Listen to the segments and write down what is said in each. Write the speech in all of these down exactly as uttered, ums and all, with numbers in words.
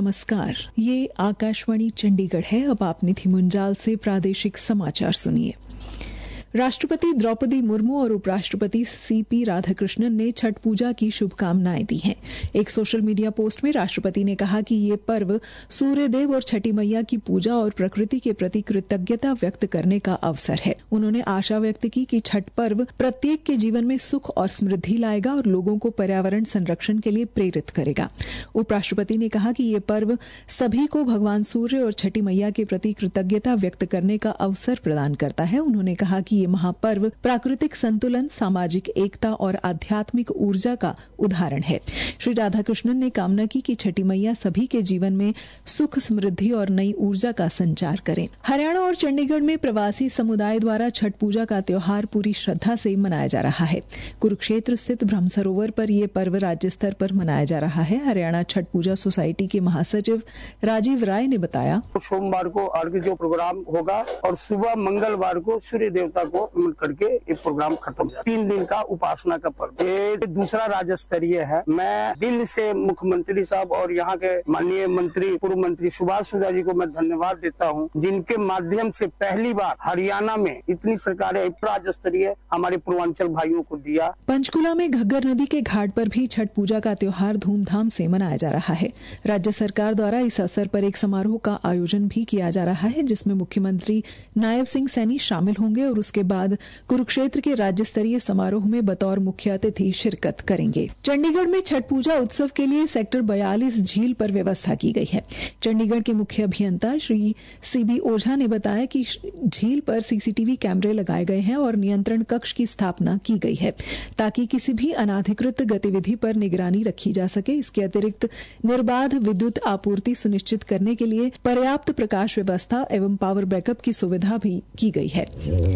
नमस्कार, ये आकाशवाणी चंडीगढ़ है। अब आप निधि मुंजाल से प्रादेशिक समाचार सुनिए। राष्ट्रपति द्रौपदी मुर्मू और उपराष्ट्रपति सीपी राधाकृष्णन ने छठ पूजा की शुभकामनाएं दी हैं। एक सोशल मीडिया पोस्ट में राष्ट्रपति ने कहा कि ये पर्व सूर्यदेव और छठी मैया की पूजा और प्रकृति के प्रति कृतज्ञता व्यक्त करने का अवसर है। उन्होंने आशा व्यक्त की कि छठ पर्व प्रत्येक के जीवन में सुख और समृद्धि लाएगा और लोगों को पर्यावरण संरक्षण के लिए प्रेरित करेगा। उपराष्ट्रपति ने कहा कि ये पर्व सभी को भगवान सूर्य और छठी मैया के प्रति कृतज्ञता व्यक्त करने का अवसर प्रदान करता है। उन्होंने कहा कि ये महापर्व प्राकृतिक संतुलन, सामाजिक एकता और आध्यात्मिक ऊर्जा का उदाहरण है। श्री राधाकृष्णन ने कामना की कि छठी मैया सभी के जीवन में सुख, समृद्धि और नई ऊर्जा का संचार करें। हरियाणा और चंडीगढ़ में प्रवासी समुदाय द्वारा छठ पूजा का त्योहार पूरी श्रद्धा से मनाया जा रहा है। कुरुक्षेत्र स्थित ब्रह्म सरोवर पर यह पर्व राज्य स्तर पर मनाया जा रहा है। हरियाणा छठ पूजा सोसाइटी के महासचिव राजीव राय ने बताया, सोमवार को अर्घ्य जो प्रोग्राम होगा और सुबह मंगलवार को सूर्य देवता को नमन करके ये प्रोग्राम खत्म हो जाए। तीन दिन का उपासना का पर्व, ये दूसरा राज्य स्तरीय है। मैं दिल से मुख्यमंत्री साहब और यहाँ के माननीय मंत्री, पूर्व मंत्री सुभाष सुधा जी को मैं धन्यवाद देता हूँ, जिनके माध्यम से पहली बार हरियाणा में इतनी सरकारें राज्य स्तरीय हमारे पूर्वांचल भाइयों को दिया। पंचकुला में घग्गर नदी के घाट पर भी छठ पूजा का त्योहार धूमधाम से मनाया जा रहा है। राज्य सरकार द्वारा इस अवसर पर एक समारोह का आयोजन भी किया जा रहा है, जिसमें मुख्यमंत्री नायब सिंह सैनी शामिल होंगे और उसके बाद कुरुक्षेत्र के राज्य स्तरीय समारोह में बतौर मुख्य अतिथि शिरकत करेंगे। चंडीगढ़ में छठ पूजा उत्सव के लिए सेक्टर बयालीस झील पर व्यवस्था की गई है। चंडीगढ़ के मुख्य अभियंता श्री सीबी ओझा ने बताया कि झील पर सीसीटीवी कैमरे लगाए गए हैं और नियंत्रण कक्ष की स्थापना की गई है, ताकि किसी भी अनाधिकृत गतिविधि पर निगरानी रखी जा सके। इसके अतिरिक्त निर्बाध विद्युत आपूर्ति सुनिश्चित करने के लिए पर्याप्त प्रकाश व्यवस्था एवं पावर बैकअप की सुविधा भी की गई है।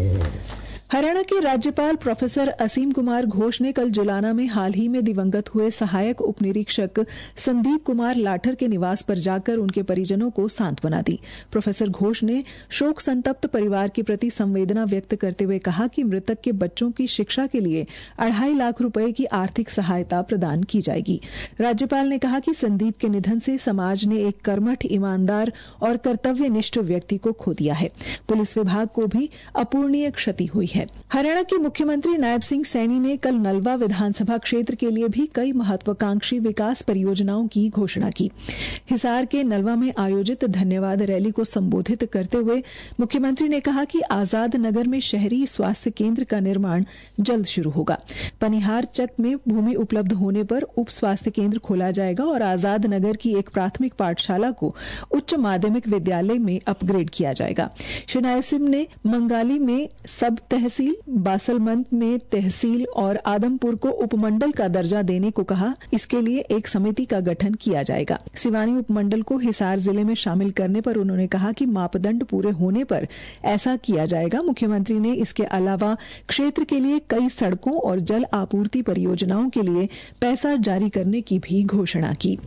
हरियाणा के राज्यपाल प्रोफेसर असीम कुमार घोष ने कल जुलाना में हाल ही में दिवंगत हुए सहायक उप निरीक्षक संदीप कुमार लाठर के निवास पर जाकर उनके परिजनों को सांत्वना दी। प्रोफेसर घोष ने शोक संतप्त परिवार के प्रति संवेदना व्यक्त करते हुए कहा कि मृतक के बच्चों की शिक्षा के लिए अढ़ाई लाख रुपए की आर्थिक सहायता प्रदान की जाएगी। राज्यपाल ने कहा कि संदीप के निधन से समाज ने एक कर्मठ, ईमानदार और कर्तव्यनिष्ठ व्यक्ति को खो दिया है। पुलिस विभाग को भी अपूर्णीय क्षति हुई है। हरियाणा के मुख्यमंत्री नायब सिंह सैनी ने कल नलवा विधानसभा क्षेत्र के लिए भी कई महत्वाकांक्षी विकास परियोजनाओं की घोषणा की। हिसार के नलवा में आयोजित धन्यवाद रैली को संबोधित करते हुए मुख्यमंत्री ने कहा कि आजाद नगर में शहरी स्वास्थ्य केंद्र का निर्माण जल्द शुरू होगा। पनिहार चक में भूमि उपलब्ध होने पर उप स्वास्थ्य केंद्र खोला जाएगा और आजाद नगर की एक प्राथमिक पाठशाला को उच्च माध्यमिक विद्यालय में अपग्रेड किया जाएगा। श्री नायब सिंह ने मंगाली में सब तहसील, बासलमंद में तहसील और आदमपुर को उपमंडल का दर्जा देने को कहा। इसके लिए एक समिति का गठन किया जाएगा। सिवानी उपमंडल को हिसार जिले में शामिल करने पर उन्होंने कहा कि मापदंड पूरे होने पर ऐसा किया जाएगा। मुख्यमंत्री ने इसके अलावा क्षेत्र के लिए कई सड़कों और जल आपूर्ति परियोजनाओं के लिए पैसा जारी करने की भी घोषणा की।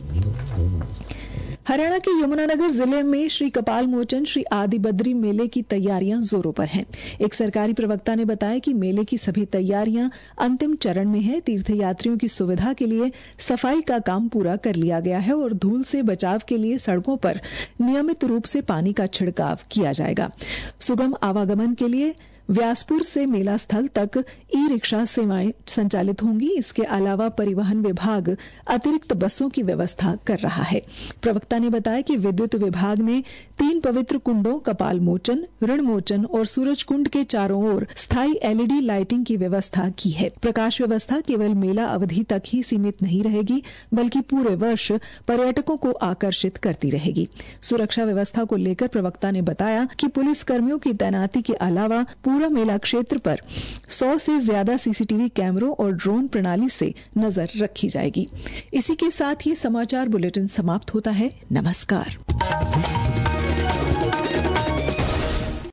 हरियाणा के यमुनानगर जिले में श्री कपाल मोचन श्री आदि बद्री मेले की तैयारियां जोरों पर हैं। एक सरकारी प्रवक्ता ने बताया कि मेले की सभी तैयारियां अंतिम चरण में है। तीर्थयात्रियों की सुविधा के लिए सफाई का काम पूरा कर लिया गया है और धूल से बचाव के लिए सड़कों पर नियमित रूप से पानी का छिड़काव किया जाएगा। सुगम आवागमन के लिए व्यासपुर से मेला स्थल तक ई रिक्शा सेवाएं संचालित होंगी। इसके अलावा परिवहन विभाग अतिरिक्त बसों की व्यवस्था कर रहा है। प्रवक्ता ने बताया कि विद्युत विभाग ने तीन पवित्र कुंडों कपाल मोचन, ऋण मोचन और सूरज कुंड के चारों ओर स्थायी एलईडी लाइटिंग की व्यवस्था की है। प्रकाश व्यवस्था केवल मेला अवधि तक ही सीमित नहीं रहेगी, बल्कि पूरे वर्ष पर्यटकों को आकर्षित करती रहेगी। सुरक्षा व्यवस्था को लेकर प्रवक्ता ने बताया कि पुलिस कर्मियों की तैनाती के अलावा पूरा मेला क्षेत्र पर सौ से ज्यादा सीसीटीवी कैमरों और ड्रोन प्रणाली से नजर रखी जाएगी। इसी के साथ ही समाचार बुलेटिन समाप्त होता है। नमस्कार।